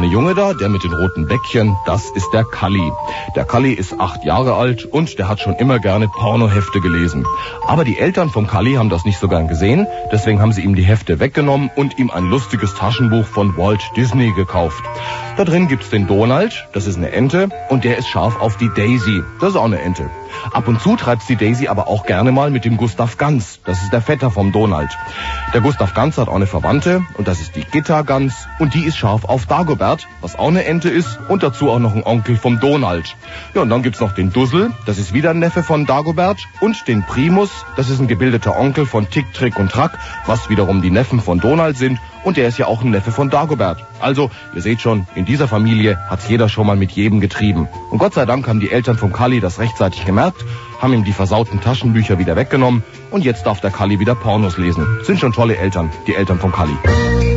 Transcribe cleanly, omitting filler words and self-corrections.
kleine Junge da, der mit den roten Bäckchen, das ist der Kalli. Der Kalli ist 8 Jahre alt und der hat schon immer gerne Pornohefte gelesen. Aber die Eltern vom Kalli haben das nicht so gern gesehen, deswegen haben sie ihm die Hefte weggenommen und ihm ein lustiges Taschenbuch von Walt Disney gekauft. Da drin gibt's den Donald, das ist eine Ente, und der ist scharf auf die Daisy, das ist auch eine Ente. Ab und zu treibt's die Daisy aber auch gerne mal mit dem Gustav Gans, das ist der Vetter vom Donald. Der Gustav Gans hat auch eine Verwandte und das ist die Gitta Gans und die ist scharf auf Dagobert, was auch eine Ente ist und dazu auch noch ein Onkel vom Donald. Ja, und dann gibt's noch den Dussel, das ist wieder ein Neffe von Dagobert und den Primus, das ist ein gebildeter Onkel von Tick, Trick und Track, was wiederum die Neffen von Donald sind und der ist ja auch ein Neffe von Dagobert. Also, ihr seht schon, in dieser Familie hat's jeder schon mal mit jedem getrieben. Und Gott sei Dank haben die Eltern vom Kalli das rechtzeitig gemerkt, haben ihm die versauten Taschenbücher wieder weggenommen und jetzt darf der Kalli wieder Pornos lesen. Sind schon tolle Eltern, die Eltern vom Kalli.